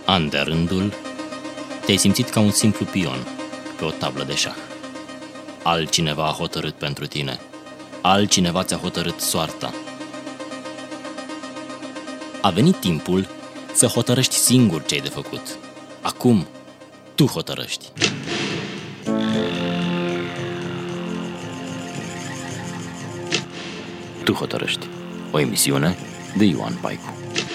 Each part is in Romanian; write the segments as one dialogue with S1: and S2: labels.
S1: An de rândul, te-ai simțit ca un simplu pion pe o tablă de șah. Altcineva a hotărât pentru tine. Altcineva ți-a hotărât soarta. A venit timpul să hotărăști singur ce ai de făcut. Acum, tu hotărăști. Tu hotărăști. O emisiune de Ioan Paicu.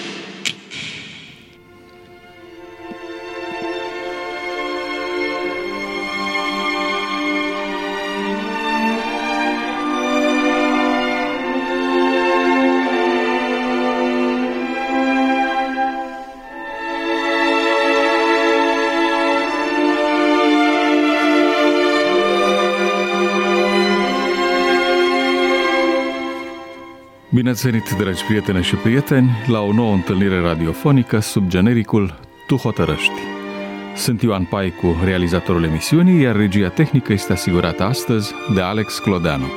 S2: Bine ați venit, dragi prietene și prieteni, la o nouă întâlnire radiofonică sub genericul Tu hotărăști. Sunt Ioan Paicu, realizatorul emisiunii, iar regia tehnică este asigurată astăzi de Alex Clodeanu.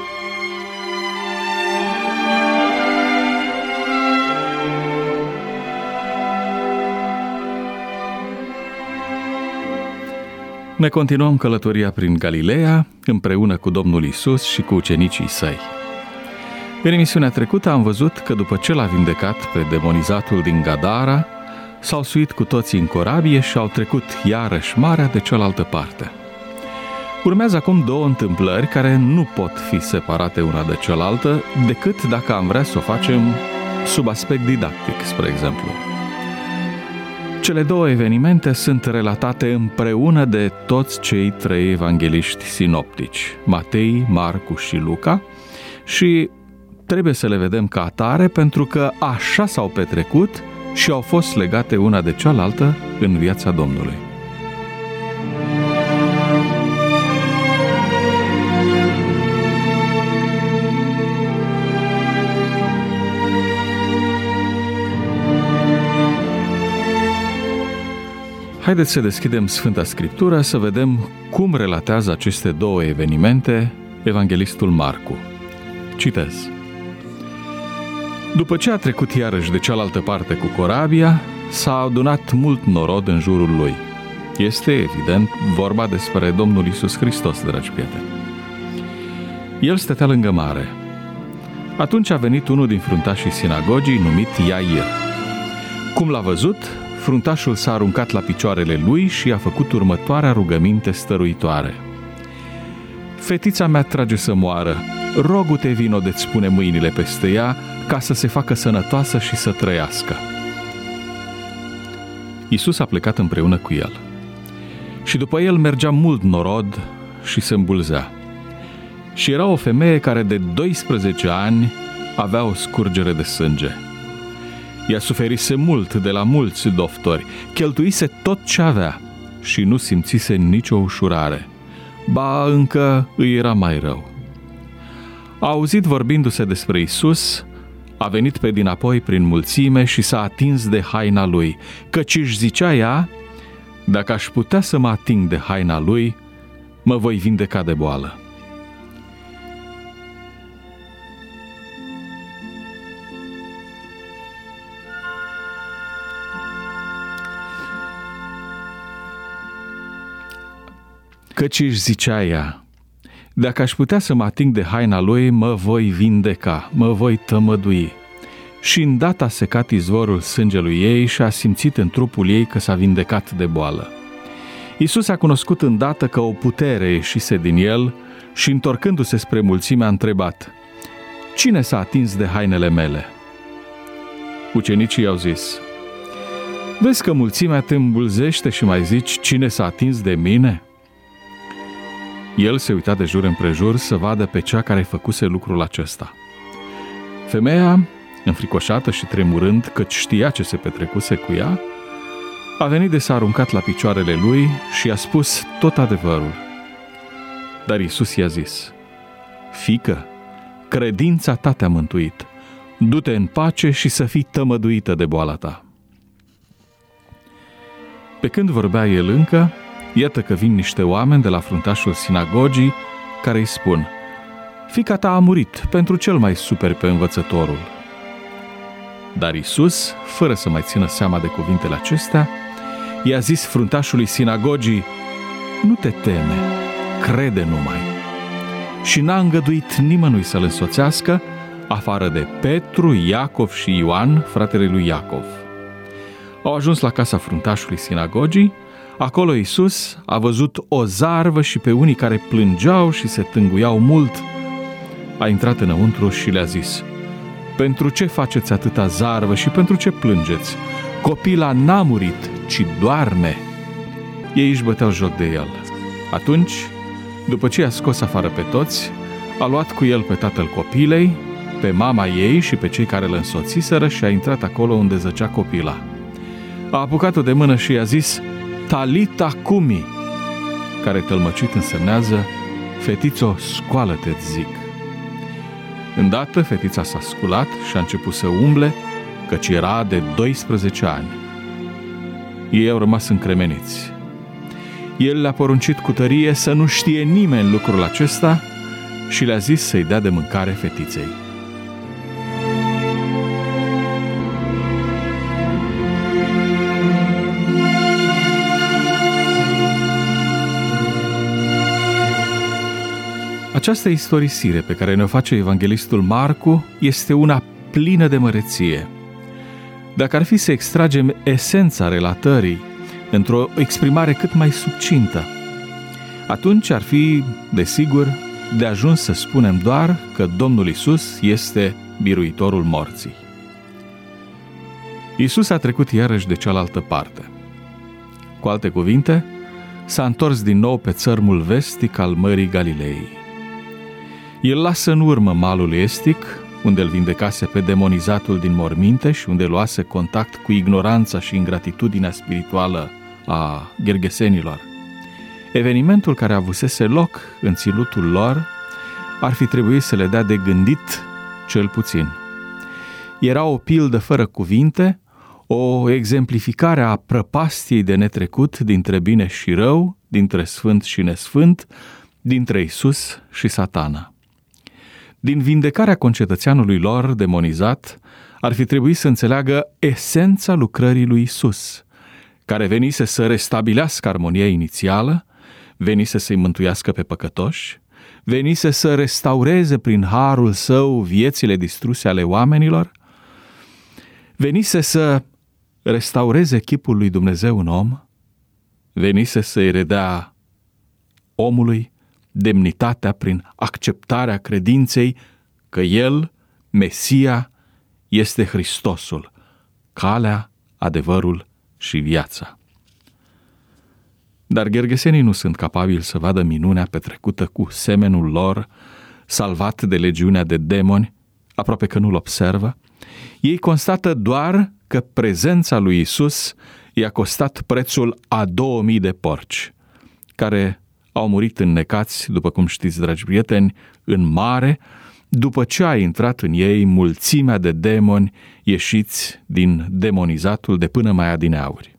S2: Ne continuăm călătoria prin Galileea, împreună cu Domnul Iisus și cu ucenicii săi. În emisiunea trecută am văzut că după ce l-a vindecat pe demonizatul din Gadara, s-au suit cu toții în corabie și au trecut iarăși marea de cealaltă parte. Urmează acum două întâmplări care nu pot fi separate una de cealaltă, decât dacă am vrea să o facem sub aspect didactic, spre exemplu. Cele două evenimente sunt relatate împreună de toți cei trei evangeliști sinoptici, Matei, Marcu și Luca, și trebuie să le vedem ca atare pentru că așa s-au petrecut și au fost legate una de cealaltă în viața Domnului. Haideți să deschidem Sfânta Scriptură să vedem cum relatează aceste două evenimente evanghelistul Marcu. Citez. După ce a trecut iarăși de cealaltă parte cu corabia, s-a adunat mult norod în jurul lui. Este, evident, vorba despre Domnul Iisus Hristos, dragi prieteni. El stătea lângă mare. Atunci a venit unul din fruntașii sinagogii, numit Iair. Cum l-a văzut, fruntașul s-a aruncat la picioarele lui și a făcut următoarea rugăminte stăruitoare. Fetița mea trage să moară, rogu-te vino de-ți pune mâinile peste ea, ca să se facă sănătoasă și să trăiască. Iisus a plecat împreună cu el. Și după el mergea mult norod și se îmbulzea. Și era o femeie care de 12 ani avea o scurgere de sânge. Ea suferise mult de la mulți doctori, cheltuise tot ce avea și nu simțise nicio ușurare. Ba, încă îi era mai rău. A auzit vorbindu-se despre Iisus, a venit pe dinapoi prin mulțime și s-a atins de haina lui, căci își zicea ea, dacă aș putea să mă ating de haina lui, mă voi vindeca de boală. Căci își zicea ea, dacă aș putea să mă ating de haina lui, mă voi vindeca, mă voi tămădui. Și îndată a secat izvorul sângelui ei și a simțit în trupul ei că s-a vindecat de boală. Iisus a cunoscut îndată că o putere ieșise din el și, întorcându-se spre mulțime, a întrebat, cine s-a atins de hainele mele? Ucenicii i-au zis, vezi că mulțimea te îmbulzește și mai zici, cine s-a atins de mine? El se uita de jur împrejur să vadă pe cea care făcuse lucrul acesta. Femeia, înfricoșată și tremurând, căci știa ce se petrecuse cu ea, a venit de s-a aruncat la picioarele lui și i-a spus tot adevărul. Dar Iisus i-a zis, fiică, credința ta te-a mântuit, du-te în pace și să fii tămăduită de boala ta. Pe când vorbea el încă, iată că vin niște oameni de la fruntașul sinagogii care îi spun, fiica ta a murit, pentru ce îl mai superi pe învățătorul? Dar Iisus, fără să mai țină seama de cuvintele acestea, i-a zis fruntașului sinagogii: nu te teme, crede numai. Și n-a îngăduit nimănui să-l însoțească, afară de Petru, Iacov și Ioan, fratele lui Iacov. Au ajuns la casa fruntașului sinagogii. Acolo Iisus a văzut o zarvă și pe unii care plângeau și se tânguiau mult. A intrat înăuntru și le-a zis: pentru ce faceți atâta zarvă și pentru ce plângeți? Copila n-a murit, ci doarme. Ei își băteau joc de el. Atunci, după ce i-a scos afară pe toți, a luat cu el pe tatăl copilei, pe mama ei și pe cei care îl însoțiseră și a intrat acolo unde zăcea copila. A apucat-o de mână și i-a zis: Talita cumi, care tălmăcit însemnează: fetițo, scoală-te-ți zic. Îndată fetița s-a sculat și a început să umble, căci era de 12 ani. Ei au rămas încremeniți. El le-a poruncit cu tărie să nu știe nimeni lucrul acesta și le-a zis să-i dea de mâncare fetiței. Această istorisire pe care ne-o face evanghelistul Marcu este una plină de măreție. Dacă ar fi să extragem esența relatării într-o exprimare cât mai succintă, atunci ar fi, desigur, de ajuns să spunem doar că Domnul Iisus este biruitorul morții. Iisus a trecut iarăși de cealaltă parte. Cu alte cuvinte, s-a întors din nou pe țărmul vestic al Mării Galilei. El lasă în urmă malul estic, unde îl vindecase pe demonizatul din morminte și unde luase contact cu ignoranța și ingratitudinea spirituală a ghergesenilor. Evenimentul care avusese loc în ținutul lor ar fi trebuit să le dea de gândit cel puțin. Era o pildă fără cuvinte, o exemplificare a prăpastiei de netrecut dintre bine și rău, dintre sfânt și nesfânt, dintre Iisus și Satana. Din vindecarea concetățeanului lor demonizat, ar fi trebuit să înțeleagă esența lucrării lui Iisus, care venise să restabilească armonia inițială, venise să-i mântuiască pe păcătoși, venise să restaureze prin harul său viețile distruse ale oamenilor, venise să restaureze chipul lui Dumnezeu în om, venise să-i redea omului demnitatea prin acceptarea credinței că El, Mesia, este Hristosul, calea, adevărul și viața. Dar ghergesenii nu sunt capabili să vadă minunea petrecută cu semenul lor, salvat de legiunea de demoni, aproape că nu-l observă. Ei constată doar că prezența lui Iisus i-a costat prețul a 2000 de porci, care au murit înnecați, după cum știți, dragi prieteni, în mare, după ce a intrat în ei mulțimea de demoni ieșiți din demonizatul de până mai adineauri.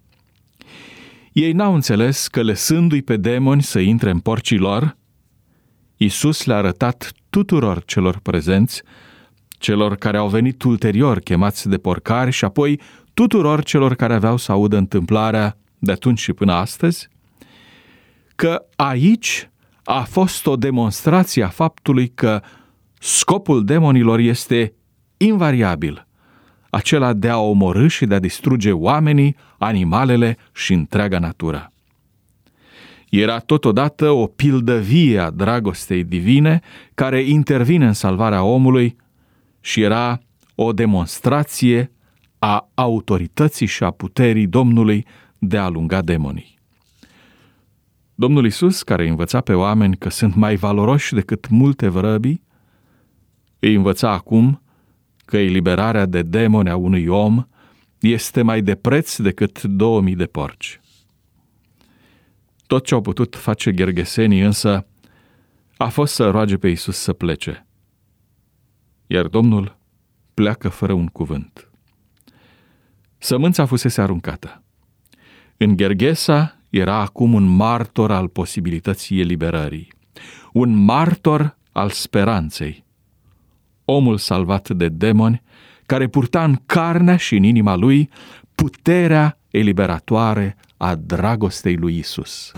S2: Ei n-au înțeles că, lăsându-i pe demoni să intre în porcii lor, Iisus le-a arătat tuturor celor prezenți, celor care au venit ulterior chemați de porcari și apoi tuturor celor care aveau să audă întâmplarea de atunci și până astăzi, că aici a fost o demonstrație a faptului că scopul demonilor este invariabil, acela de a omorî și de a distruge oamenii, animalele și întreaga natură. Era totodată o pildă vie a dragostei divine care intervine în salvarea omului și era o demonstrație a autorității și a puterii Domnului de a alunga demonii. Domnul Iisus, care învăța pe oameni că sunt mai valoroși decât multe vrăbii, îi învăța acum că eliberarea de demoni a unui om este mai de preț decât 2000 de porci. Tot ce au putut face ghergesenii însă a fost să roage pe Iisus să plece. Iar Domnul pleacă fără un cuvânt. Sămânța fusese aruncată. În Ghergesa era acum un martor al posibilității eliberării, un martor al speranței. Omul salvat de demoni, care purta în carnea și în inima lui puterea eliberatoare a dragostei lui Isus.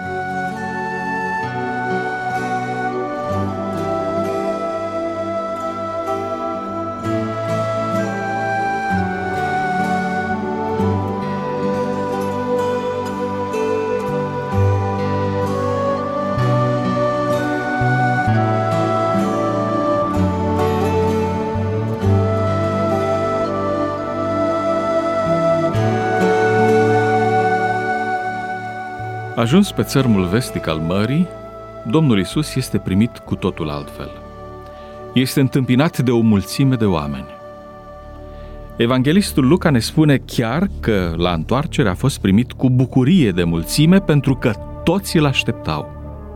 S2: Ajuns pe țărmul vestic al mării, Domnul Iisus este primit cu totul altfel. Este întâmpinat de o mulțime de oameni. Evanghelistul Luca ne spune chiar că la întoarcere a fost primit cu bucurie de mulțime pentru că toți îl așteptau.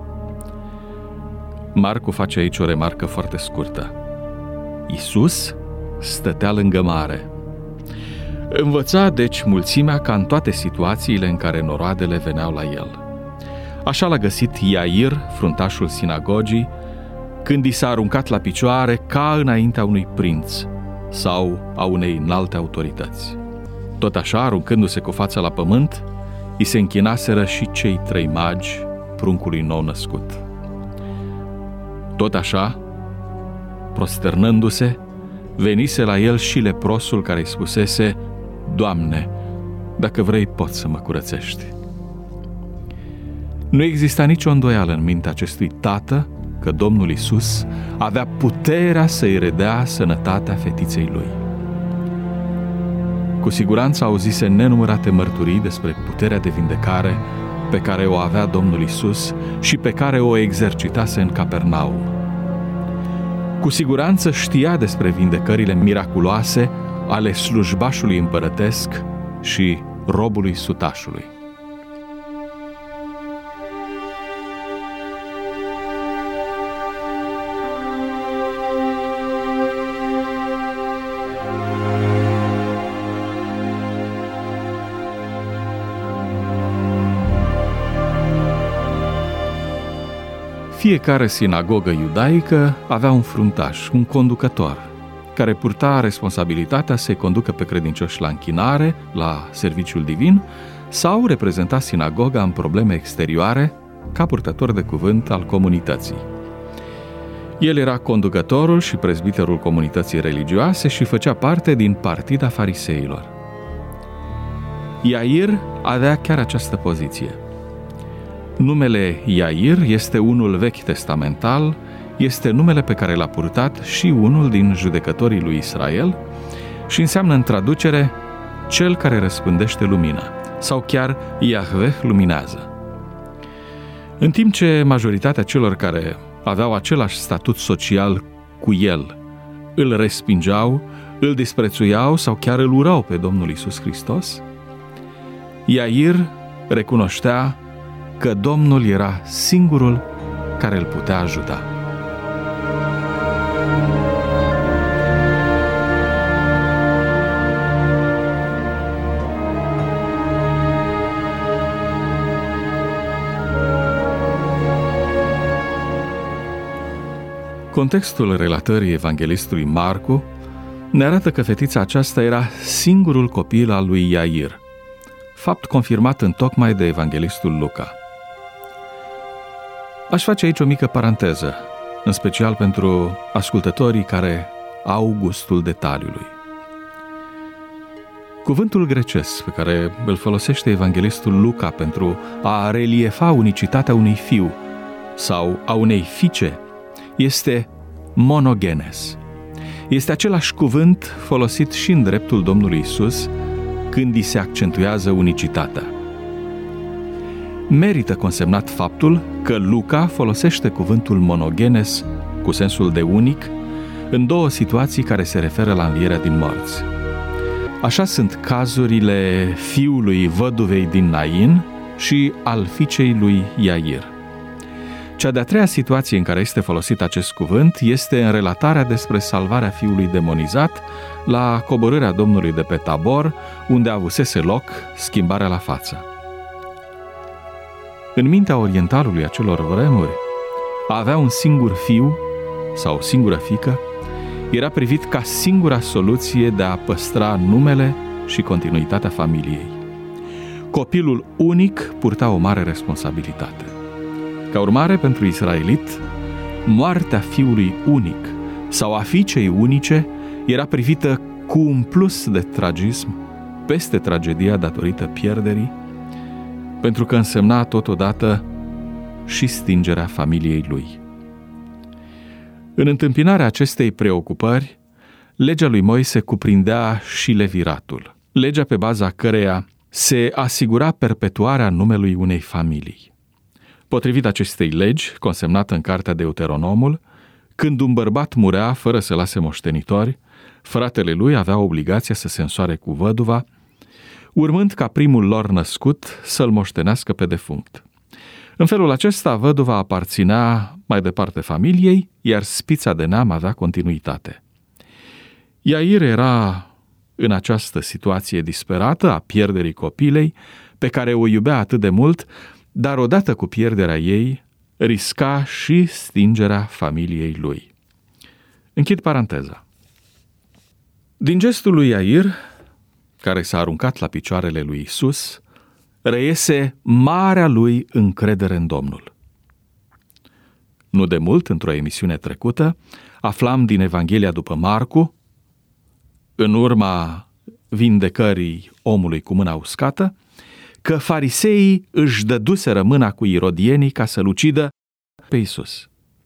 S2: Marcu face aici o remarcă foarte scurtă. Iisus stătea lângă mare. Învăța, deci, mulțimea ca în toate situațiile în care noroadele veneau la el. Așa l-a găsit Iair, fruntașul sinagogii, când i s-a aruncat la picioare ca înaintea unui prinț sau a unei înalte autorități. Tot așa, aruncându-se cu fața la pământ, i se închinaseră și cei 3 magi pruncului nou născut. Tot așa, prosternându-se, venise la el și leprosul care îi spusese: Doamne, dacă vrei, poți să mă curățești. Nu exista nicio îndoială în mintea acestui tată că Domnul Iisus avea puterea să-i redea sănătatea fetiței lui. Cu siguranță auzise nenumărate mărturii despre puterea de vindecare pe care o avea Domnul Iisus și pe care o exercitase în Capernaum. Cu siguranță știa despre vindecările miraculoase ale slujbașului împărătesc și robului sutașului. Fiecare sinagogă iudaică avea un fruntaș, un conducător, care purta responsabilitatea să-i conducă pe credincioși la închinare, la serviciul divin, sau reprezenta sinagoga în probleme exterioare ca purtător de cuvânt al comunității. El era conducătorul și prezbiterul comunității religioase și făcea parte din partida fariseilor. Iair avea chiar această poziție. Numele Iair este unul vechi testamental, este numele pe care l-a purtat și unul din judecătorii lui Israel și înseamnă în traducere cel care răspândește lumina sau chiar Iahveh luminează. În timp ce majoritatea celor care aveau același statut social cu el îl respingeau, îl disprețuiau sau chiar îl urau pe Domnul Iisus Hristos, Iair recunoștea că Domnul era singurul care îl putea ajuta. Contextul relatării evanghelistului Marcu ne arată că fetița aceasta era singurul copil al lui Iair, fapt confirmat întocmai de evanghelistul Luca. Aș face aici o mică paranteză, în special pentru ascultătorii care au gustul detaliului. Cuvântul grecesc pe care îl folosește evanghelistul Luca pentru a reliefa unicitatea unui fiu sau a unei fiice este monogenes. Este același cuvânt folosit și în dreptul Domnului Iisus când îi se accentuează unicitatea. Merită consemnat faptul că Luca folosește cuvântul monogenes cu sensul de unic în 2 situații care se referă la învierea din morți. Așa sunt cazurile fiului văduvei din Nain și al fiicei lui Iair. Cea de-a 3-a situație în care este folosit acest cuvânt este în relatarea despre salvarea fiului demonizat la coborârea Domnului de pe Tabor, unde avusese loc schimbarea la față. În mintea orientalului acelor vremuri, a avea un singur fiu sau singură fiică era privit ca singura soluție de a păstra numele și continuitatea familiei. Copilul unic purta o mare responsabilitate. Ca urmare, pentru israelit, moartea fiului unic sau a fiicei unice era privită cu un plus de tragism peste tragedia datorită pierderii, pentru că însemna totodată și stingerea familiei lui. În întâmpinarea acestei preocupări, legea lui Moise cuprindea și leviratul, legea pe baza căreia se asigura perpetuarea numelui unei familii. Potrivit acestei legi, consemnată în cartea Deuteronomul, când un bărbat murea fără să lase moștenitori, fratele lui avea obligația să se însoare cu văduva, urmând ca primul lor născut să-l moștenească pe defunct. În felul acesta, văduva aparținea mai departe familiei, iar spița de neam avea continuitate. Iair era în această situație disperată a pierderii copilei, pe care o iubea atât de mult, dar odată cu pierderea ei, risca și stingerea familiei lui. Închid paranteza. Din gestul lui Iair, care s-a aruncat la picioarele lui Iisus, reiese marea lui încredere în Domnul. Nu de mult, într-o emisiune trecută, aflam din Evanghelia după Marcu, în urma vindecării omului cu mâna uscată, că fariseii își dăduseră mâna cu irodienii ca să-l ucidă pe Iisus.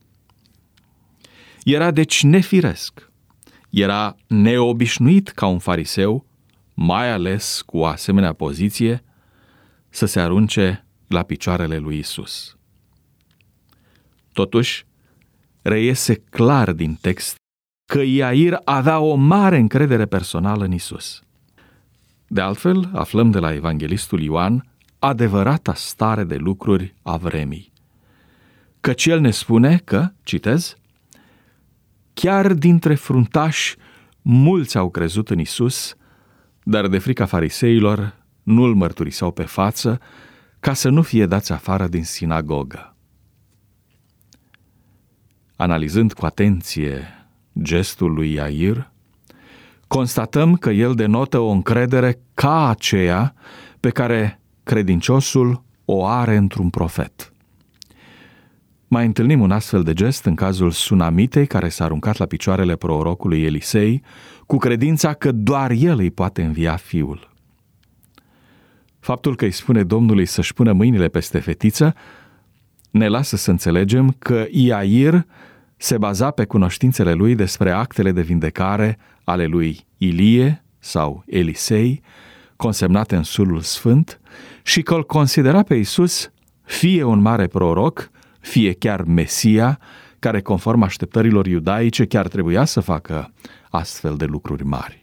S2: Era deci nefiresc, era neobișnuit ca un fariseu, mai ales cu o asemenea poziție, să se arunce la picioarele lui Iisus. Totuși, reiese clar din text că Iair avea o mare încredere personală în Iisus. De altfel, aflăm de la evanghelistul Ioan adevărata stare de lucruri a vremii. Căci el ne spune că, citez, chiar dintre fruntași mulți au crezut în Iisus, dar de frica fariseilor nu-l mărturiseau pe față, ca să nu fie dați afară din sinagogă. Analizând cu atenție gestul lui Iair, constatăm că el denotă o încredere ca aceea pe care credinciosul o are într-un profet. Mai întâlnim un astfel de gest în cazul Sunamitei, care s-a aruncat la picioarele prorocului Elisei, cu credința că doar el îi poate învia fiul. Faptul că îi spune Domnului să-și pună mâinile peste fetiță ne lasă să înțelegem că Iair se baza pe cunoștințele lui despre actele de vindecare ale lui Ilie sau Elisei, consemnate în Sulul Sfânt, și că îl considera pe Iisus fie un mare proroc, fie chiar Mesia, care, conform așteptărilor iudaice, chiar trebuia să facă astfel de lucruri mari.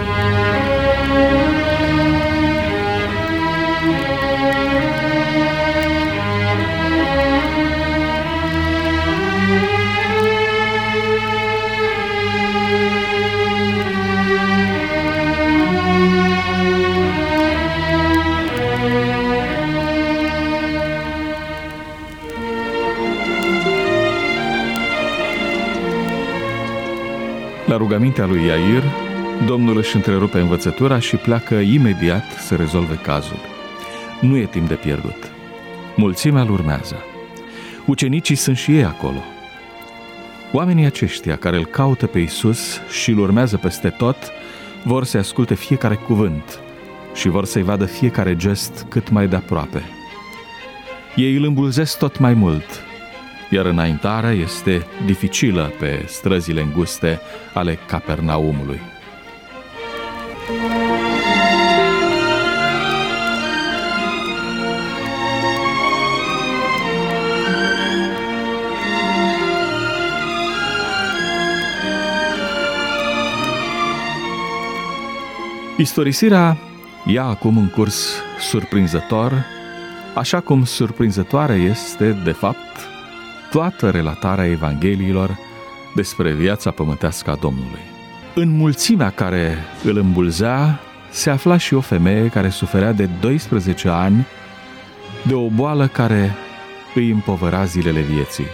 S2: La rugămintea lui Iair, Domnul își întrerupe învățătura și pleacă imediat să rezolve cazul. Nu e timp de pierdut. Mulțimea îl urmează. Ucenicii sunt și ei acolo. Oamenii aceștia care îl caută pe Iisus și îl urmează peste tot, vor să asculte fiecare cuvânt și vor să-i vadă fiecare gest cât mai de aproape. Ei îl îmbulzesc tot mai mult, iar înaintarea este dificilă pe străzile înguste ale Capernaumului. Istorisirea ia acum un curs surprinzător, așa cum surprinzătoare este, de fapt, toată relatarea Evangheliilor despre viața pământească a Domnului. În mulțimea care îl îmbulzea se afla și o femeie care suferea de 12 ani de o boală care îi împovăra zilele vieții.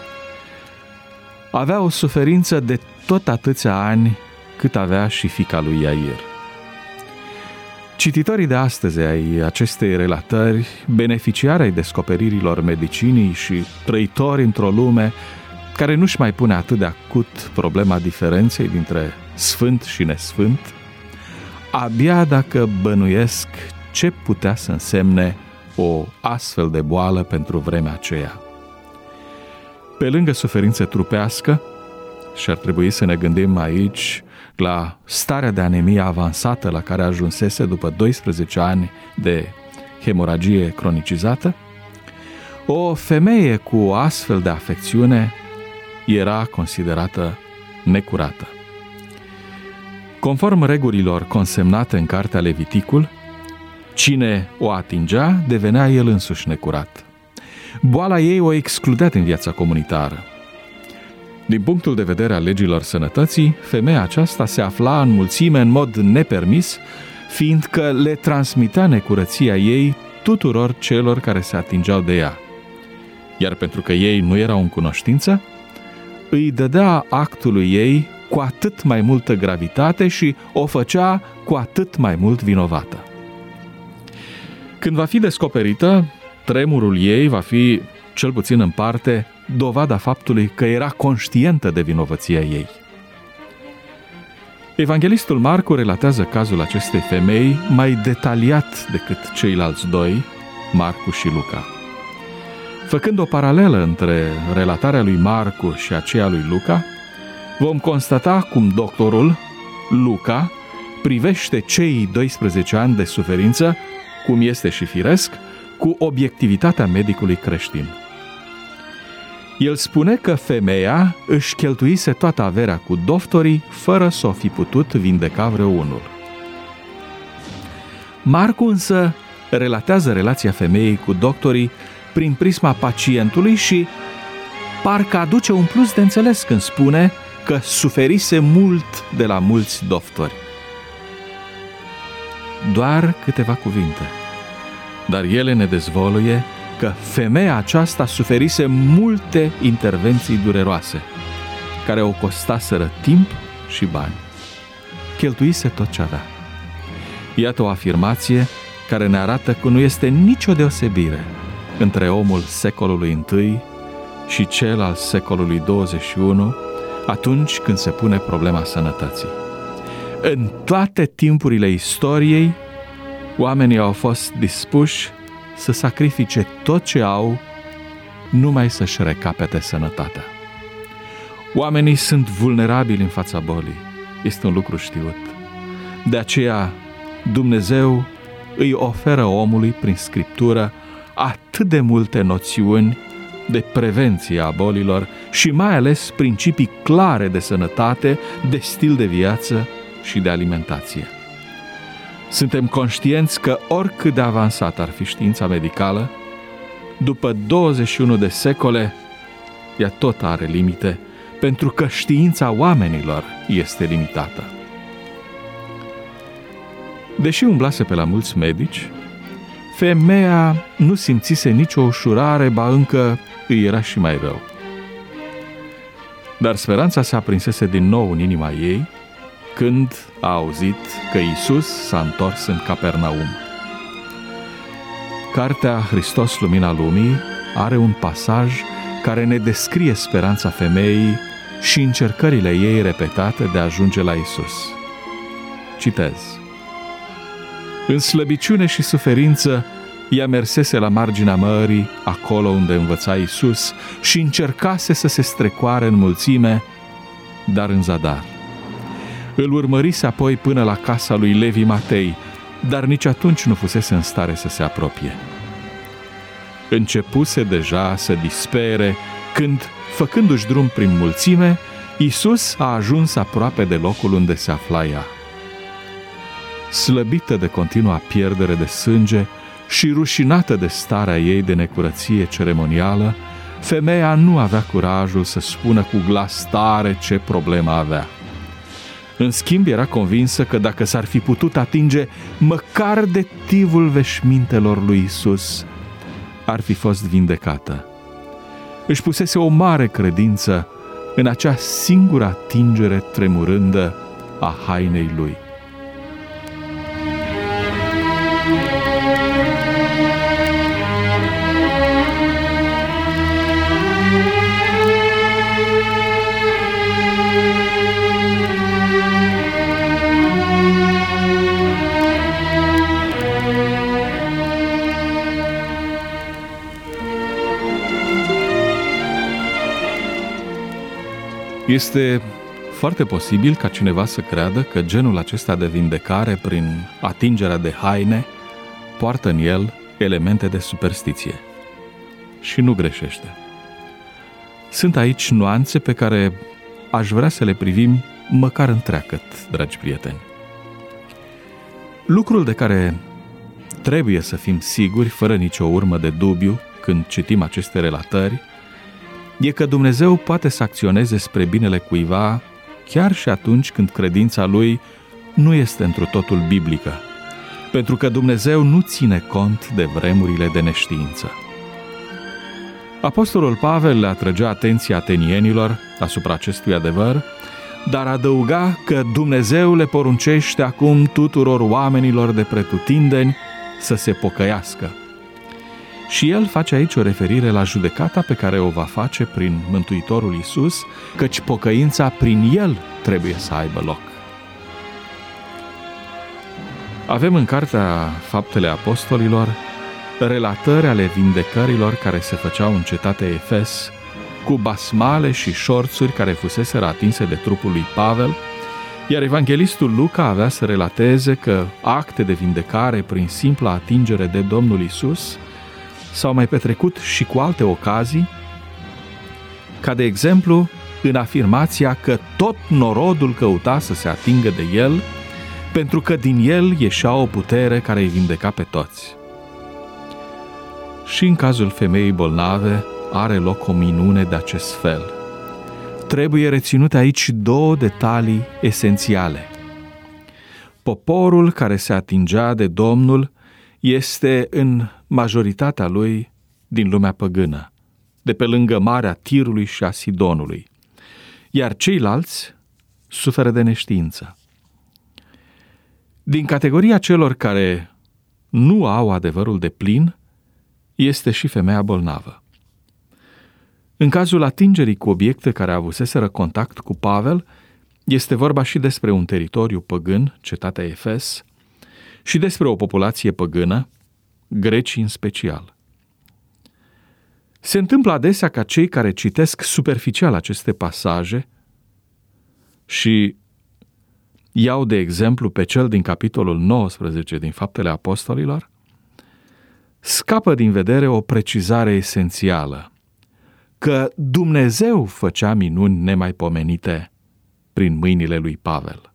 S2: Avea o suferință de tot atâția ani cât avea și fiica lui Iair. Cititorii de astăzi ai acestei relatări, beneficiari ai descoperirilor medicinii și trăitori într-o lume care nu-și mai pune atât de acut problema diferenței dintre sfânt și nesfânt, abia dacă bănuiesc ce putea să însemne o astfel de boală pentru vremea aceea. Pe lângă suferință trupească, și ar trebui să ne gândim aici la starea de anemie avansată la care ajunsese după 12 ani de hemoragie cronicizată, o femeie cu o astfel de afecțiune era considerată necurată. Conform regulilor consemnate în cartea Leviticul, cine o atingea devenea el însuși necurat. Boala ei o excludea din viața comunitară. Din punctul de vedere al legilor sănătății, femeia aceasta se afla în mulțime în mod nepermis, fiindcă le transmitea necurăția ei tuturor celor care se atingeau de ea. Iar pentru că ei nu erau în cunoștință, îi dădea actului ei cu atât mai multă gravitate și o făcea cu atât mai mult vinovată. Când va fi descoperită, tremurul ei va fi, cel puțin în parte, dovada faptului că era conștientă de vinovăția ei. Evanghelistul Marcu relatează cazul acestei femei mai detaliat decât ceilalți doi, Marcu și Luca. Făcând o paralelă între relatarea lui Marcu și aceea lui Luca, vom constata cum doctorul, Luca, privește cei 12 ani de suferință, cum este și firesc, cu obiectivitatea medicului creștin. El spune că femeia își cheltuise toată averea cu doctorii fără să o fi putut vindeca vreunul. Marcu însă relatează relația femeii cu doctorii prin prisma pacientului și parcă aduce un plus de înțeles când spune că suferise mult de la mulți doctori. Doar câteva cuvinte, dar ele ne dezvăluie că femeia aceasta suferise multe intervenții dureroase, care o costaseră timp și bani. Cheltuise tot ce avea. Iată o afirmație care ne arată că nu este nicio deosebire între omul secolului I și cel al secolului 21, atunci când se pune problema sănătății. În toate timpurile istoriei, oamenii au fost dispuși să sacrifice tot ce au numai să-și recapete sănătatea. Oamenii sunt vulnerabili în fața bolii. Este un lucru știut. De aceea, Dumnezeu îi oferă omului prin Scriptură atât de multe noțiuni de prevenție a bolilor și mai ales principii clare de sănătate, de stil de viață și de alimentație. Suntem conștienți că oricât de avansată ar fi știința medicală, după 21 de secole, ea tot are limite, pentru că știința oamenilor este limitată. Deși umblase pe la mulți medici, femeia nu simțise nicio ușurare, ba încă îi era și mai rău. Dar speranța se aprinsese din nou în inima ei când a auzit că Iisus s-a întors în Capernaum. Cartea Hristos, Lumina Lumii are un pasaj care ne descrie speranța femeii și încercările ei repetate de a ajunge la Iisus. Citez. În slăbiciune și suferință, ea mersese la marginea mării, acolo unde învăța Iisus, și încercase să se strecoare în mulțime, dar în zadar. Îl urmărise apoi până la casa lui Levi Matei, dar nici atunci nu fusese în stare să se apropie. Începuse deja să dispere când, făcându-și drum prin mulțime, Iisus a ajuns aproape de locul unde se afla ea. Slăbită de continua pierdere de sânge și rușinată de starea ei de necurăție ceremonială, femeia nu avea curajul să spună cu glas tare ce problemă avea. În schimb, era convinsă că dacă s-ar fi putut atinge măcar de tivul veșmintelor lui Iisus, ar fi fost vindecată. Își pusese o mare credință în acea singură atingere tremurândă a hainei lui. Este foarte posibil ca cineva să creadă că genul acesta de vindecare prin atingerea de haine poartă în el elemente de superstiție. Și nu greșește. Sunt aici nuanțe pe care aș vrea să le privim măcar întreagăt, dragi prieteni. Lucrul de care trebuie să fim siguri, fără nicio urmă de dubiu, când citim aceste relatări, e că Dumnezeu poate să acționeze spre binele cuiva chiar și atunci când credința lui nu este întru totul biblică, pentru că Dumnezeu nu ține cont de vremurile de neștiință. Apostolul Pavel le atrăgea atenția atenienilor asupra acestui adevăr, dar adăuga că Dumnezeu le poruncește acum tuturor oamenilor de pretutindeni să se pocăiască. Și el face aici o referire la judecata pe care o va face prin Mântuitorul Iisus, căci pocăința prin el trebuie să aibă loc. Avem în cartea Faptele Apostolilor relatări ale vindecărilor care se făceau în cetatea Efes, cu basmale și șorțuri care fuseseră atinse de trupul lui Pavel, iar evanghelistul Luca avea să relateze că acte de vindecare prin simpla atingere de Domnul Iisus s-au mai petrecut și cu alte ocazii, ca de exemplu în afirmația că tot norodul căuta să se atingă de el, pentru că din el ieșea o putere care îi vindeca pe toți. Și în cazul femeii bolnave are loc o minune de acest fel. Trebuie reținute aici două detalii esențiale. Poporul care se atingea de Domnul este în majoritatea lui din lumea păgână, de pe lângă Marea Tirului și a Sidonului, iar ceilalți suferă de neștiință. Din categoria celor care nu au adevărul deplin este și femeia bolnavă. În cazul atingerii cu obiecte care avuseseră contact cu Pavel, este vorba și despre un teritoriu păgân, cetatea Efes, și despre o populație păgână, grecii în special. Se întâmplă adesea ca cei care citesc superficial aceste pasaje și iau de exemplu pe cel din capitolul 19 din Faptele Apostolilor, scapă din vedere o precizare esențială, că Dumnezeu făcea minuni nemaipomenite prin mâinile lui Pavel.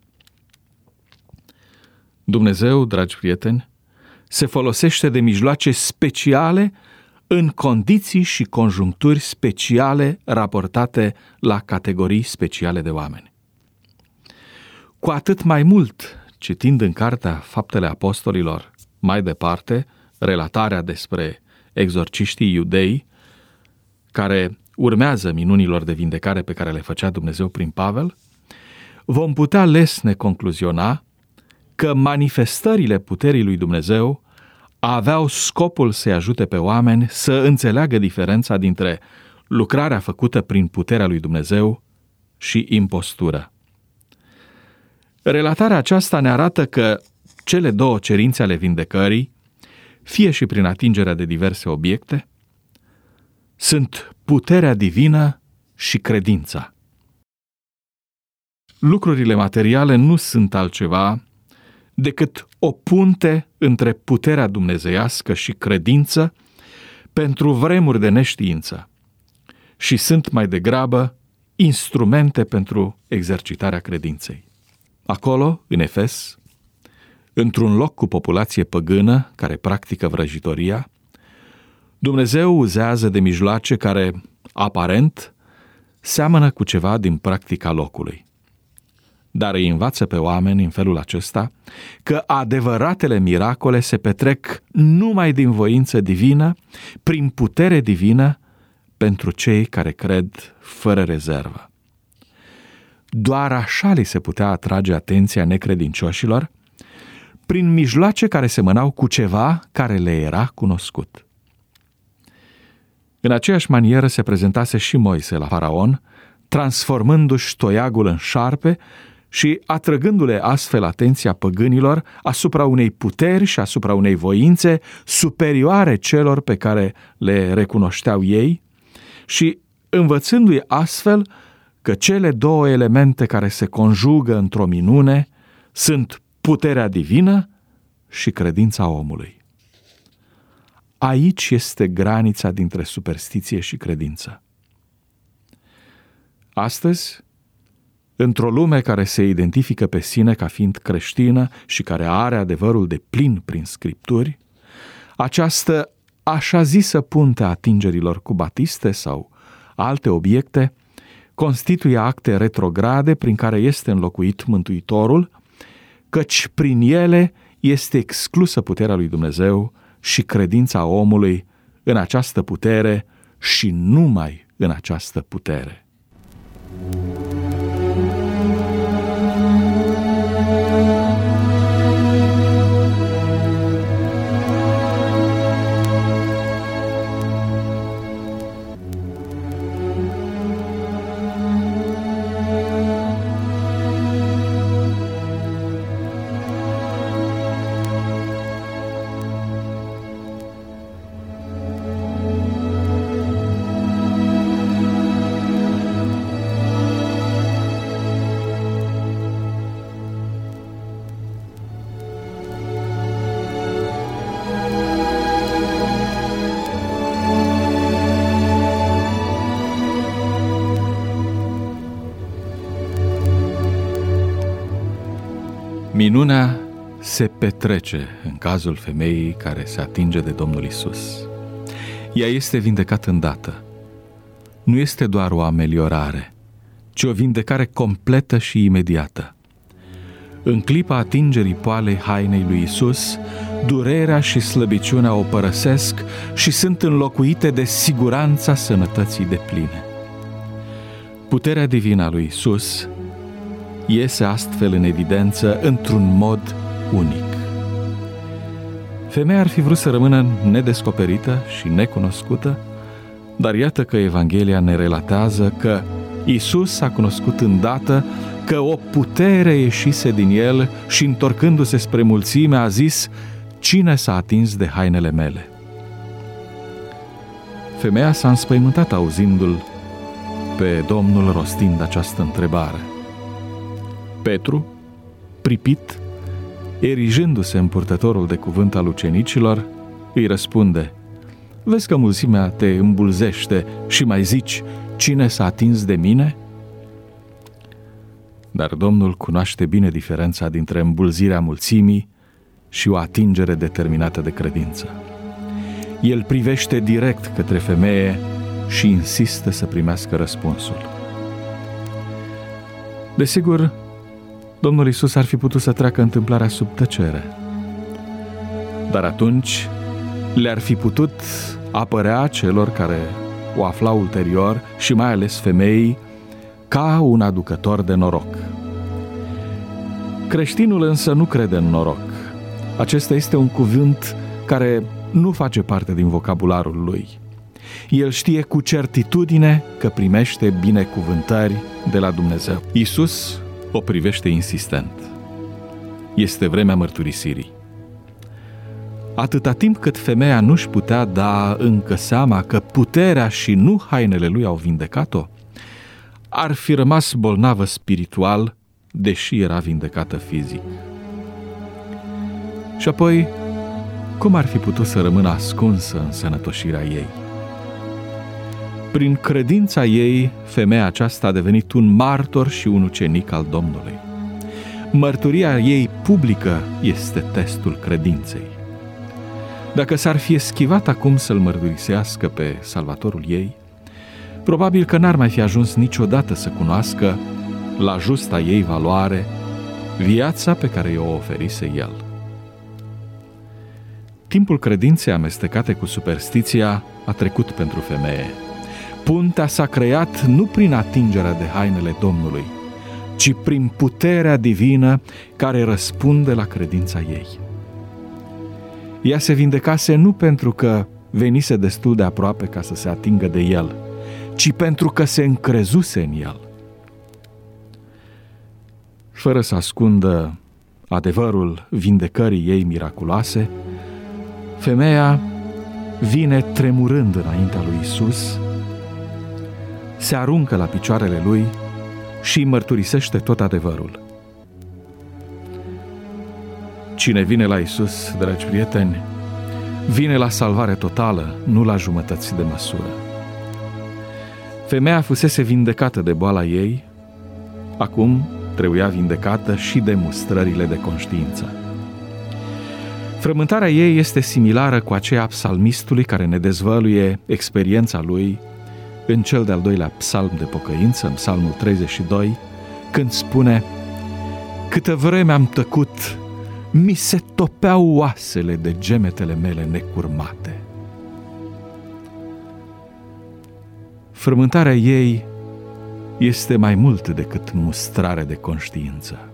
S2: Dumnezeu, dragi prieteni, se folosește de mijloace speciale în condiții și conjuncturi speciale raportate la categorii speciale de oameni. Cu atât mai mult, citind în cartea Faptele Apostolilor mai departe, relatarea despre exorciștii iudei, care urmează minunilor de vindecare pe care le făcea Dumnezeu prin Pavel, vom putea lesne concluziona că manifestările puterii lui Dumnezeu aveau scopul să-i ajute pe oameni să înțeleagă diferența dintre lucrarea făcută prin puterea lui Dumnezeu și impostură. Relatarea aceasta ne arată că cele două cerințe ale vindecării, fie și prin atingerea de diverse obiecte, sunt puterea divină și credința. Lucrurile materiale nu sunt altceva decât o punte între puterea dumnezeiască și credință pentru vremuri de neștiință și sunt mai degrabă instrumente pentru exercitarea credinței. Acolo, în Efes, într-un loc cu populație păgână care practică vrăjitoria, Dumnezeu uzează de mijloace care, aparent, seamănă cu ceva din practica locului. Dar îi învață pe oameni în felul acesta că adevăratele miracole se petrec numai din voință divină, prin putere divină, pentru cei care cred fără rezervă. Doar așa li se putea atrage atenția necredincioșilor, prin mijloace care semănau cu ceva care le era cunoscut. În aceeași manieră se prezentase și Moise la faraon, transformându-și toiagul în șarpe și atrăgându-le astfel atenția păgânilor asupra unei puteri și asupra unei voințe superioare celor pe care le recunoșteau ei și învățându-i astfel că cele două elemente care se conjugă într-o minune sunt puterea divină și credința omului. Aici este granița dintre superstiție și credință. Astăzi, într-o lume care se identifică pe sine ca fiind creștină și care are adevărul de plin prin Scripturi, această așa zisă punte a atingerilor cu batiste sau alte obiecte constituie acte retrograde prin care este înlocuit Mântuitorul, căci prin ele este exclusă puterea lui Dumnezeu și credința omului în această putere și numai în această putere. Minunea se petrece în cazul femeii care se atinge de Domnul Isus. Ea este vindecată îndată. Nu este doar o ameliorare, ci o vindecare completă și imediată. În clipa atingerii poalei hainei lui Isus, durerea și slăbiciunea o părăsesc și sunt înlocuite de siguranța sănătății depline. Puterea divină a lui Isus iese astfel în evidență într-un mod unic. Femeia ar fi vrut să rămână nedescoperită și necunoscută, dar iată că Evanghelia ne relatează că Isus s-a cunoscut îndată, că o putere ieșise din el și întorcându-se spre mulțime a zis: „Cine s-a atins de hainele mele?” Femeia s-a înspăimântat auzindu-l pe Domnul rostind această întrebare. Petru, pripit, erijându-se în purtătorul de cuvânt al ucenicilor, îi răspunde: „Vezi că mulțimea te îmbulzește și mai zici: cine s-a atins de mine?” Dar Domnul cunoaște bine diferența dintre îmbulzirea mulțimii și o atingere determinată de credință. El privește direct către femeie și insistă să primească răspunsul. Desigur, Domnul Iisus ar fi putut să treacă întâmplarea sub tăcere, dar atunci le-ar fi putut apărea celor care o aflau ulterior și mai ales femeii ca un aducător de noroc. Creștinul însă nu crede în noroc. Acesta este un cuvânt care nu face parte din vocabularul lui. El știe cu certitudine că primește binecuvântări de la Dumnezeu. Iisus o privește insistent. Este vremea mărturisirii. Atâta timp cât femeia nu-și putea da încă seama că puterea și nu hainele lui au vindecat-o, ar fi rămas bolnavă spiritual, deși era vindecată fizic. Și apoi, cum ar fi putut să rămână ascunsă în sănătoșirea ei? Prin credința ei, femeia aceasta a devenit un martor și un ucenic al Domnului. Mărturia ei publică este testul credinței. Dacă s-ar fi eschivat acum să-L mărturisească pe Salvatorul ei, probabil că n-ar mai fi ajuns niciodată să cunoască, la justa ei valoare, viața pe care i-o oferise El. Timpul credinței amestecate cu superstiția a trecut pentru femeie. Puntea s-a creat nu prin atingerea de hainele Domnului, ci prin puterea divină care răspunde la credința ei. Ea se vindecase nu pentru că venise destul de aproape ca să se atingă de El, ci pentru că se încrezuse în El. Fără să ascundă adevărul vindecării ei miraculoase, femeia vine tremurând înaintea lui Isus, se aruncă la picioarele lui și îi mărturisește tot adevărul. Cine vine la Iisus, dragi prieteni, vine la salvare totală, nu la jumătăți de măsură. Femeia fusese vindecată de boala ei, acum trebuia vindecată și de mustrările de conștiință. Frământarea ei este similară cu aceea a psalmistului care ne dezvăluie experiența lui în cel de-al doilea psalm de pocăință, în psalmul 32, când spune: câtă vreme am tăcut, mi se topeau oasele de gemetele mele necurmate. Frământarea ei este mai mult decât mustrare de conștiință.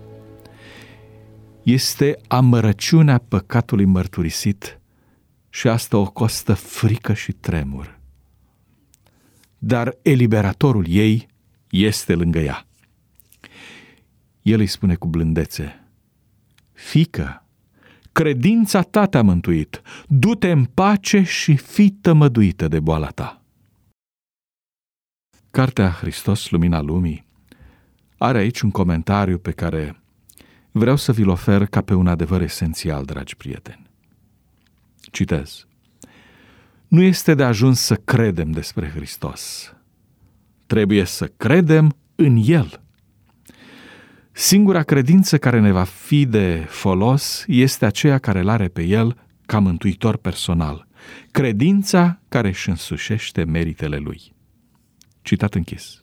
S2: Este amărăciunea păcatului mărturisit și asta o costă frică și tremur. Dar eliberatorul ei este lângă ea. El îi spune cu blândețe: fiică, credința ta te-a mântuit, du-te în pace și fii tămăduită de boala ta. Cartea Hristos, Lumina Lumii are aici un comentariu pe care vreau să vi-l ofer ca pe un adevăr esențial, dragi prieteni. Citez: nu este de ajuns să credem despre Hristos. Trebuie să credem în El. Singura credință care ne va fi de folos este aceea care îl are pe El ca mântuitor personal. Credința care își însușește meritele Lui. Citat închis.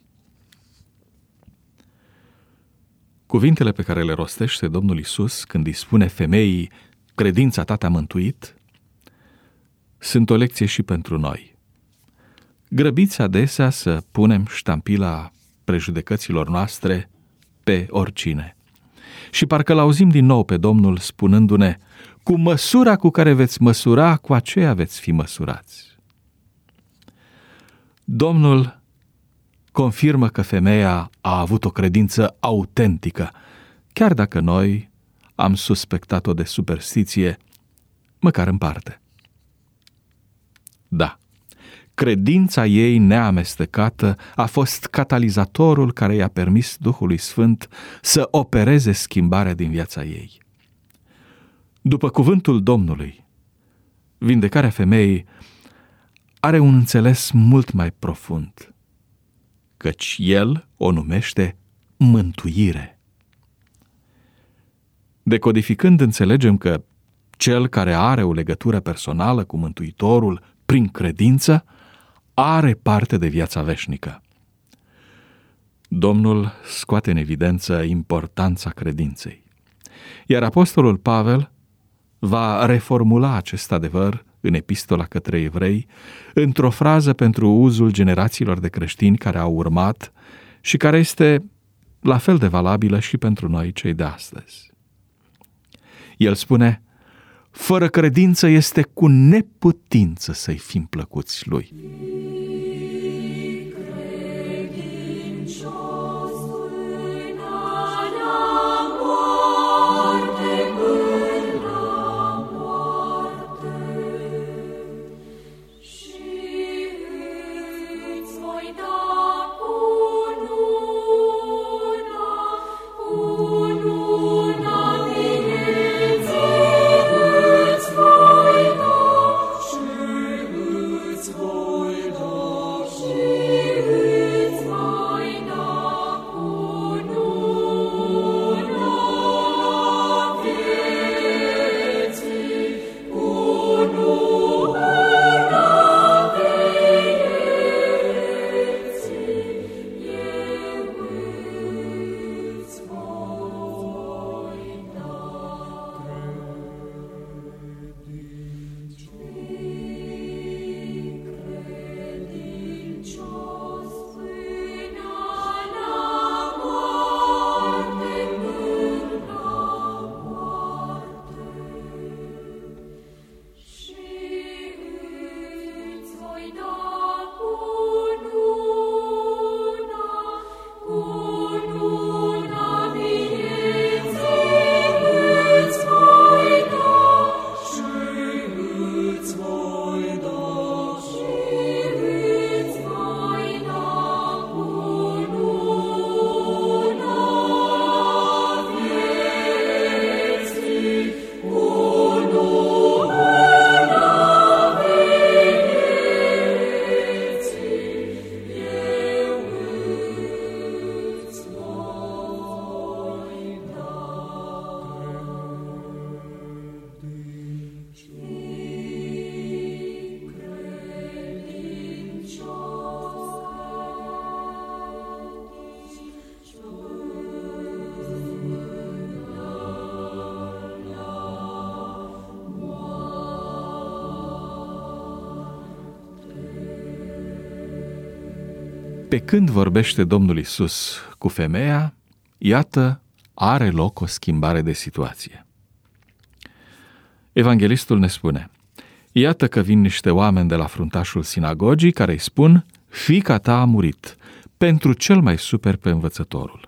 S2: Cuvintele pe care le rostește Domnul Iisus când îi spune femeii: credința ta te-a mântuit, sunt o lecție și pentru noi. Grăbiți adesea să punem ștampila prejudecăților noastre pe oricine. Și parcă l-auzim din nou pe Domnul spunându-ne: cu măsura cu care veți măsura, cu aceea veți fi măsurați. Domnul confirmă că femeia a avut o credință autentică, chiar dacă noi am suspectat-o de superstiție, măcar în parte. Da, credința ei neamestecată a fost catalizatorul care i-a permis Duhului Sfânt să opereze schimbarea din viața ei. După cuvântul Domnului, vindecarea femeii are un înțeles mult mai profund, căci El o numește mântuire. Decodificând, înțelegem că cel care are o legătură personală cu Mântuitorul prin credință are parte de viața veșnică. Domnul scoate în evidență importanța credinței, iar apostolul Pavel va reformula acest adevăr în epistola către evrei într-o frază pentru uzul generațiilor de creștini care au urmat și care este la fel de valabilă și pentru noi cei de astăzi. El spune: fără credință este cu neputință să-i fim plăcuți Lui.
S3: Voi
S2: Pe când vorbește Domnul Iisus cu femeia, iată, are loc o schimbare de situație. Evanghelistul ne spune: iată că vin niște oameni de la fruntașul sinagogii care îi spun: fiica ta a murit, pentru cel mai super pe învățătorul.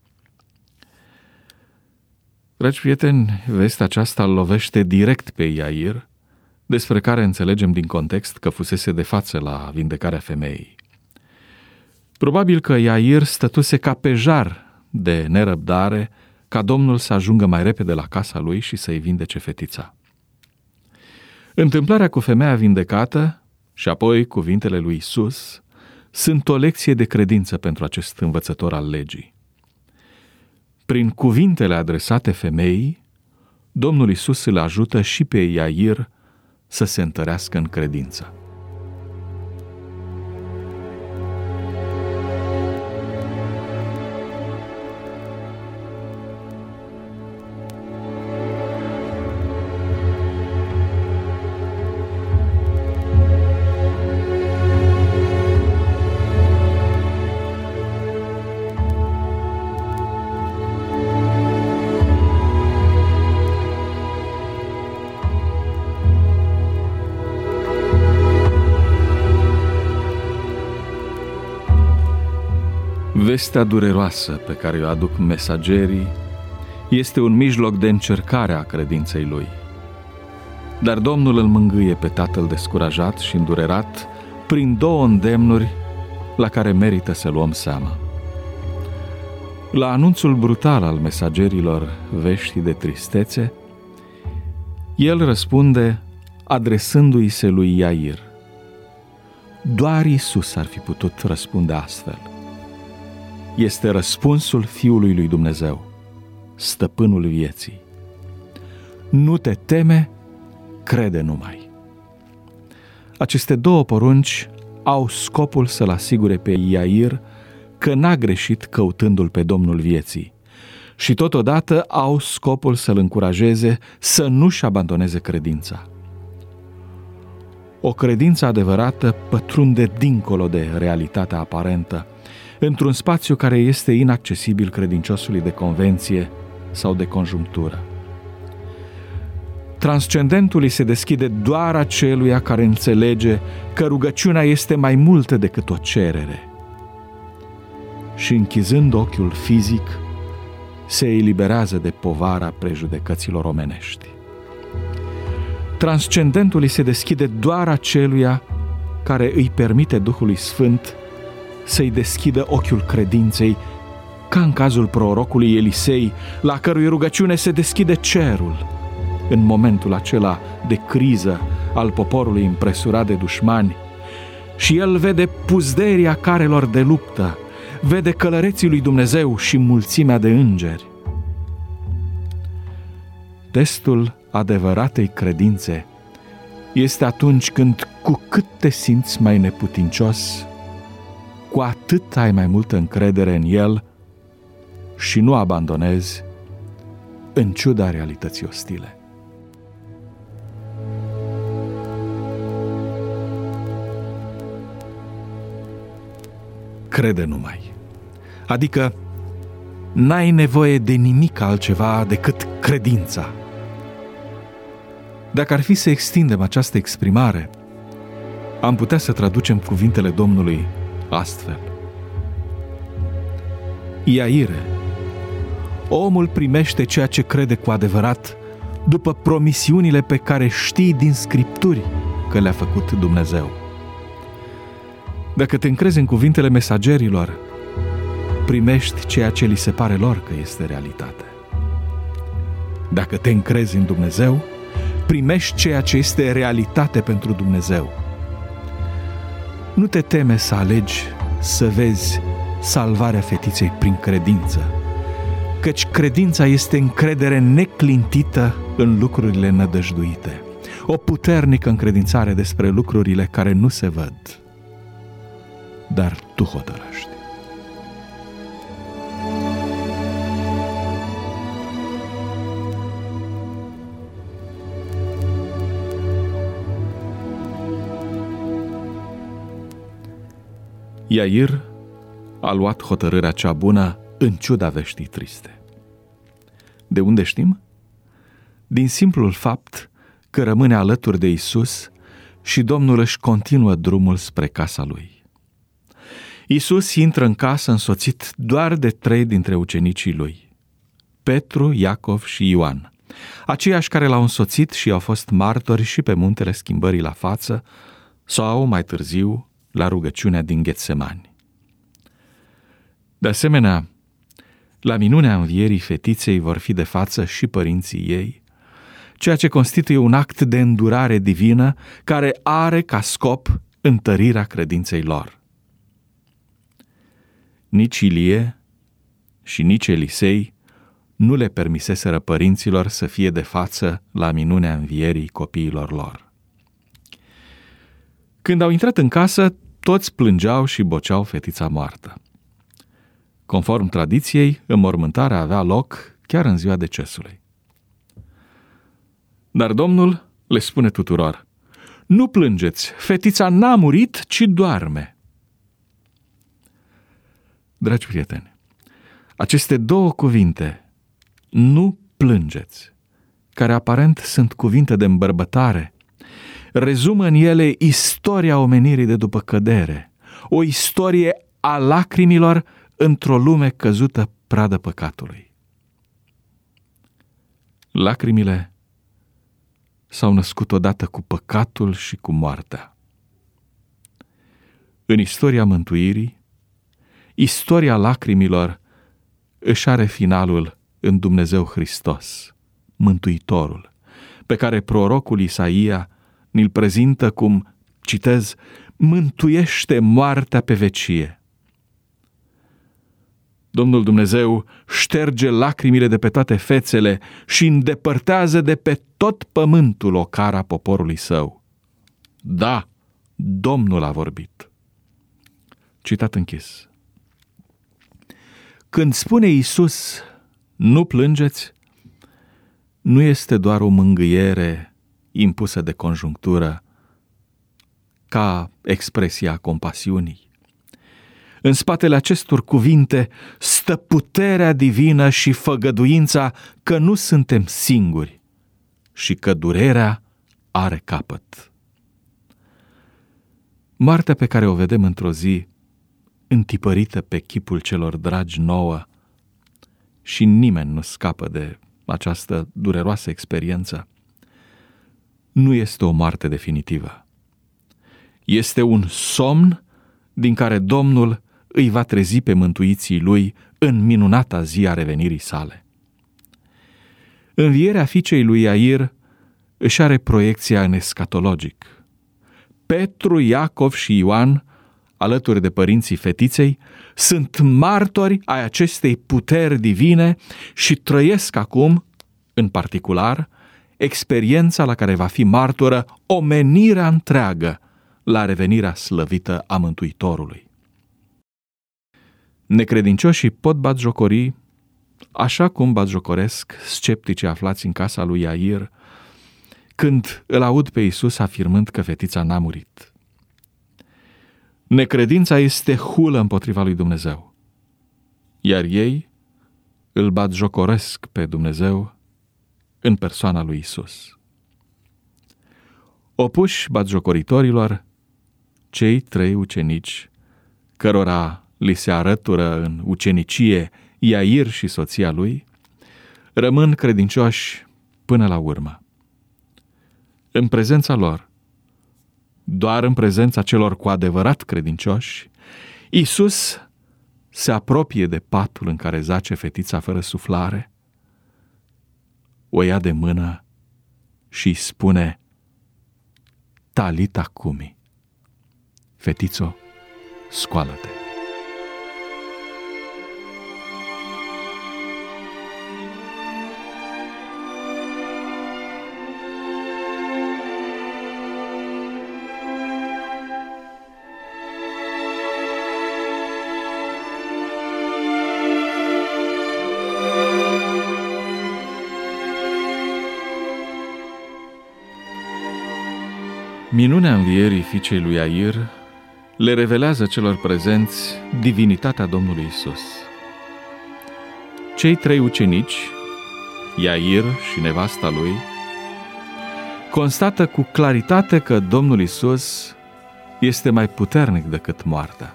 S2: Dragi prieteni, vestea aceasta îl lovește direct pe Iair, despre care înțelegem din context că fusese de față la vindecarea femeii. Probabil că Iair stătuse ca pe jar de nerăbdare ca Domnul să ajungă mai repede la casa lui și să-i vindece fetița. Întâmplarea cu femeia vindecată și apoi cuvintele lui Iisus sunt o lecție de credință pentru acest învățător al legii. Prin cuvintele adresate femeii, Domnul Iisus îl ajută și pe Iair să se întărească în credință. Vestea dureroasă pe care o aduc mesagerii este un mijloc de încercare a credinței lui. Dar Domnul îl mângâie pe tatăl descurajat și îndurerat prin două îndemnuri la care merită să luăm seama. La anunțul brutal al mesagerilor veștii de tristețe, el răspunde adresându-i se lui Iair. Doar Iisus ar fi putut răspunde astfel. Este răspunsul Fiului lui Dumnezeu, stăpânul vieții. Nu te teme, crede numai. Aceste două porunci au scopul să-l asigure pe Iair că n-a greșit căutându-l pe Domnul vieții și totodată au scopul să-l încurajeze să nu-și abandoneze credința. O credință adevărată pătrunde dincolo de realitatea aparentă, într-un spațiu care este inaccesibil credinciosului de convenție sau de conjunctură. Transcendentul îi se deschide doar aceluia care înțelege că rugăciunea este mai multă decât o cerere. Și închizând ochiul fizic, se eliberează de povara prejudecăților omenești. Transcendentul îi se deschide doar aceluia care îi permite Duhului Sfânt să-i deschidă ochiul credinței, ca în cazul prorocului Elisei, la cărui rugăciune se deschide cerul în momentul acela de criză al poporului impresurat de dușmani, și el vede puzderia carelor de luptă, vede călăreții lui Dumnezeu și mulțimea de îngeri. Testul adevăratei credințe este atunci când, cu cât te simți mai neputincios, cu atât ai mai multă încredere în el și nu abandonezi în ciuda realității ostile. Crede numai. Adică n-ai nevoie de nimic altceva decât credința. Dacă ar fi să extindem această exprimare, am putea să traducem cuvintele Domnului astfel. Iaire, omul primește ceea ce crede cu adevărat după promisiunile pe care știi din Scripturi că le-a făcut Dumnezeu. Dacă te încrezi în cuvintele mesagerilor, primești ceea ce li se pare lor că este realitate. Dacă te încrezi în Dumnezeu, primești ceea ce este realitate pentru Dumnezeu. Nu te teme să alegi să vezi salvarea fetiței prin credință, căci credința este încredere neclintită în lucrurile nădăjduite, o puternică încredințare despre lucrurile care nu se văd, dar tu hotărăști. Iair a luat hotărârea cea bună în ciuda veștii triste. De unde știm? Din simplul fapt că rămâne alături de Iisus și Domnul își continuă drumul spre casa lui. Iisus intră în casă însoțit doar de 3 dintre ucenicii lui, Petru, Iacov și Ioan, aceiași care l-au însoțit și au fost martori și pe muntele Schimbării la față sau, mai târziu, la rugăciunea din Getsemani. De asemenea, la minunea învierii fetiței vor fi de față și părinții ei, ceea ce constituie un act de îndurare divină care are ca scop întărirea credinței lor. Nici Ilie și nici Elisei nu le permiseseră părinților să fie de față la minunea învierii copiilor lor. Când au intrat în casă, toți plângeau și boceau fetița moartă. Conform tradiției, înmormântarea avea loc chiar în ziua decesului. Dar Domnul le spune tuturor: nu plângeți, fetița n-a murit, ci doarme. Dragi prieteni, aceste 2 cuvinte, nu plângeți, care aparent sunt cuvinte de îmbărbătare, rezumă în ele istoria omenirii de după cădere, o istorie a lacrimilor într-o lume căzută pradă păcatului. Lacrimile s-au născut odată cu păcatul și cu moartea. În istoria mântuirii, istoria lacrimilor își are finalul în Dumnezeu Hristos, Mântuitorul, pe care prorocul Isaia ni-l prezintă cum, citez, mântuiește moartea pe vecie. Domnul Dumnezeu șterge lacrimile de pe toate fețele și îndepărtează de pe tot pământul ocara poporului său. Da, Domnul a vorbit. Citat închis. Când spune Iisus, nu plângeți, nu este doar o mângâiere impusă de conjunctură, ca expresia compasiunii. În spatele acestor cuvinte stă puterea divină și făgăduința că nu suntem singuri și că durerea are capăt. Moartea pe care o vedem într-o zi, întipărită pe chipul celor dragi nouă, și nimeni nu scapă de această dureroasă experiență, nu este o moarte definitivă. Este un somn din care Domnul îi va trezi pe mântuiții lui în minunata zi a revenirii sale. Învierea fiicei lui Iair își are proiecția în escatologic. Petru, Iacov și Ioan, alături de părinții fetiței, sunt martori ai acestei puteri divine și trăiesc acum, în particular, experiența la care va fi martoră omenirea întreagă la revenirea slăvită a Mântuitorului. Necredincioșii pot batjocori, așa cum batjocoresc scepticii aflați în casa lui Iair, când îl aud pe Iisus afirmând că fetița n-a murit. Necredința este hulă împotriva lui Dumnezeu, iar ei îl batjocoresc pe Dumnezeu în persoana lui Iisus. Opuși batjocoritorilor, cei 3 ucenici, cărora li se arătură în ucenicie Iair și soția lui, rămân credincioși până la urmă. În prezența lor, doar în prezența celor cu adevărat credincioși, Iisus se apropie de patul în care zace fetița fără suflare, o ia de mână și îi spune: Talita cumi, fetițo, scoală-te. Minunea învierii fiicei lui Iair le revelează celor prezenți divinitatea Domnului Isus. Cei 3 ucenici, Iair și nevasta lui, constată cu claritate că Domnul Isus este mai puternic decât moartea.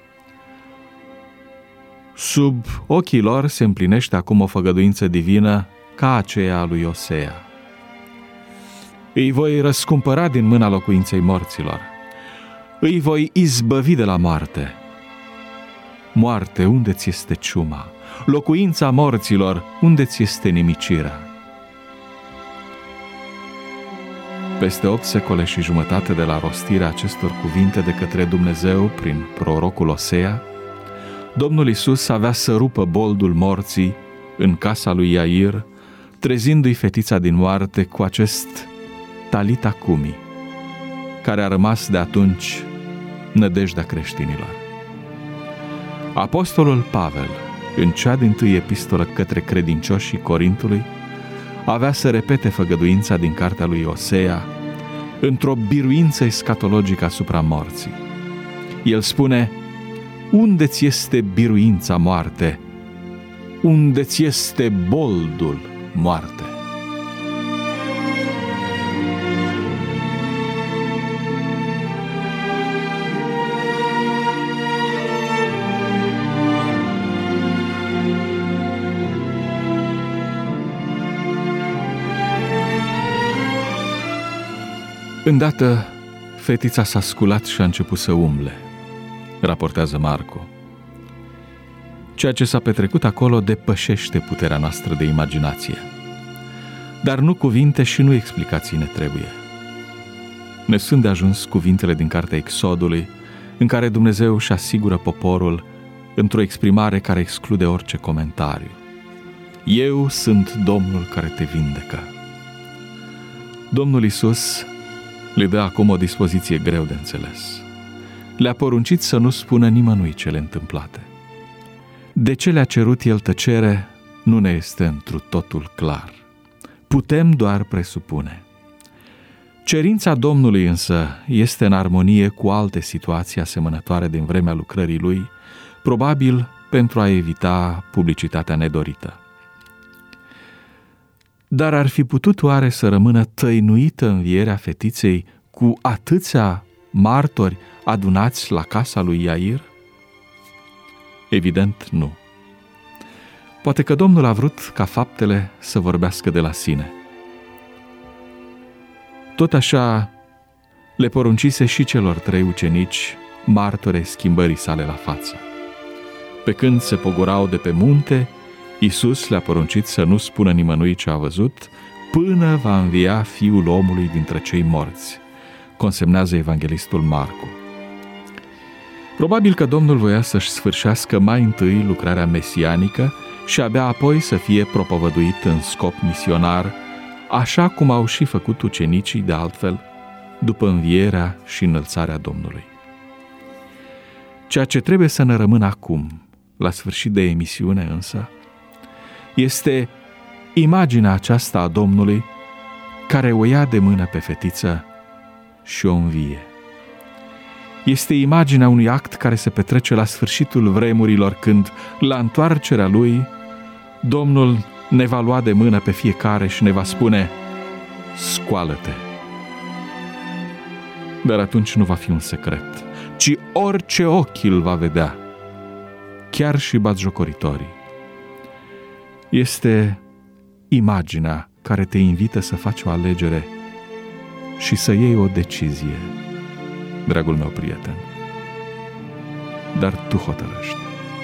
S2: Sub ochii lor se împlinește acum o făgăduință divină ca aceea a lui Osea. Îi voi răscumpăra din mâna locuinței morților. Îi voi izbăvi de la moarte. Moarte, unde ți este ciuma? Locuința morților, unde ți este nimicirea? Peste 8 secole și jumătate de la rostirea acestor cuvinte de către Dumnezeu prin prorocul Osea, Domnul Isus avea să rupă boldul morții în casa lui Iair, trezindu-i fetița din moarte cu acest talita cumi, care a rămas de atunci nădejdea creștinilor. Apostolul Pavel, în cea dintâi epistolă către credincioșii Corintului, avea să repete făgăduința din cartea lui Osea într-o biruință escatologică asupra morții. El spune: unde ți este biruința, moarte? Unde ți este boldul, moarte? Îndată, fetița s-a sculat și a început să umble, raportează Marco. Ceea ce s-a petrecut acolo depășește puterea noastră de imaginație. Dar nu cuvinte și nu explicații ne trebuie. Ne sunt de ajuns cuvintele din cartea Exodului, în care Dumnezeu își asigură poporul într-o exprimare care exclude orice comentariu. Eu sunt Domnul care te vindecă. Domnul Isus le dă acum o dispoziție greu de înțeles. Le-a poruncit să nu spună nimănui cele întâmplate. De ce le-a cerut el tăcere nu ne este întru totul clar. Putem doar presupune. Cerința Domnului însă este în armonie cu alte situații asemănătoare din vremea lucrării lui, probabil pentru a evita publicitatea nedorită. Dar ar fi putut oare să rămână tăinuită învierea fetiței cu atâția martori adunați la casa lui Iair? Evident, nu. Poate că Domnul a vrut ca faptele să vorbească de la sine. Tot așa le poruncise și celor 3 ucenici, martori ai schimbării sale la față. Pe când se pogorau de pe munte, Iisus le-a poruncit să nu spună nimănui ce a văzut, până va învia Fiul omului dintre cei morți, consemnează evanghelistul Marcu. Probabil că Domnul voia să-și sfârșească mai întâi lucrarea mesianică și abia apoi să fie propovăduit în scop misionar, așa cum au și făcut ucenicii de altfel, după învierea și înălțarea Domnului. Ceea ce trebuie să ne rămână acum, la sfârșit de emisiune însă, este imaginea aceasta a Domnului care o ia de mână pe fetiță și o învie. Este imaginea unui act care se petrece la sfârșitul vremurilor, când, la întoarcerea Lui, Domnul ne va lua de mână pe fiecare și ne va spune: scoală-te. Dar atunci nu va fi un secret, ci orice ochi îl va vedea, chiar și batjocoritorii. Este imaginea care te invită să faci o alegere și să iei o decizie, dragul meu prieten. Dar tu hotărăști.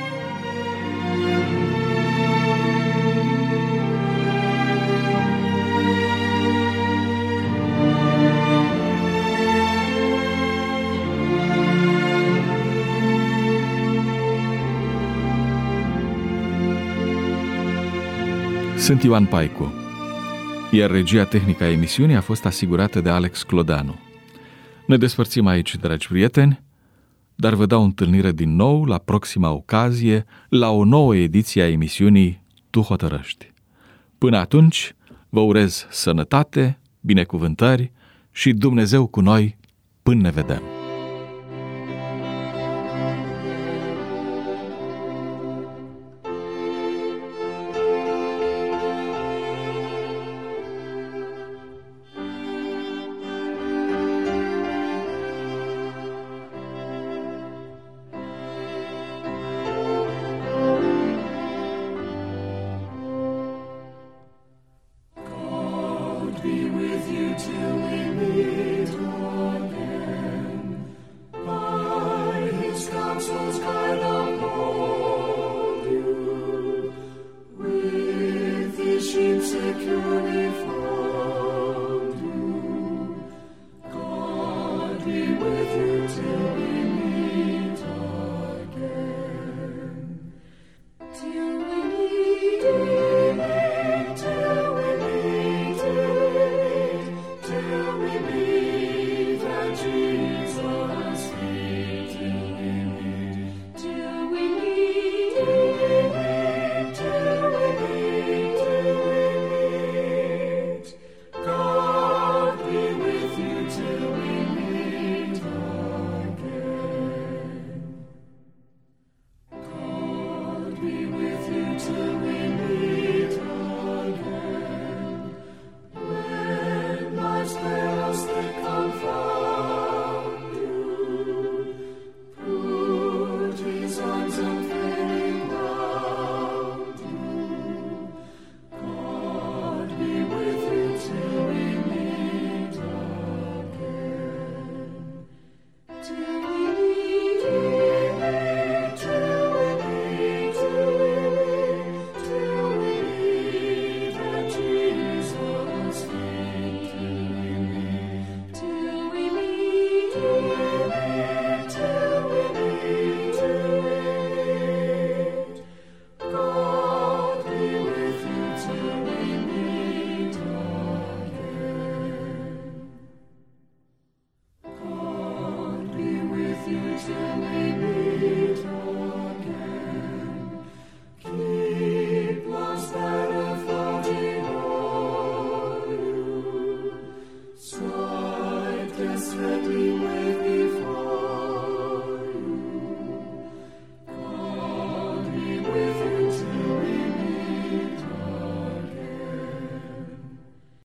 S2: Sunt Ioan Paicu, iar regia tehnică a emisiunii a fost asigurată de Alex Clodanu. Ne despărțim aici, dragi prieteni, dar vă dau întâlnire din nou la proxima ocazie, la o nouă ediție a emisiunii Tu hotărăști. Până atunci, vă urez sănătate, binecuvântări și Dumnezeu cu noi până ne vedem.
S3: future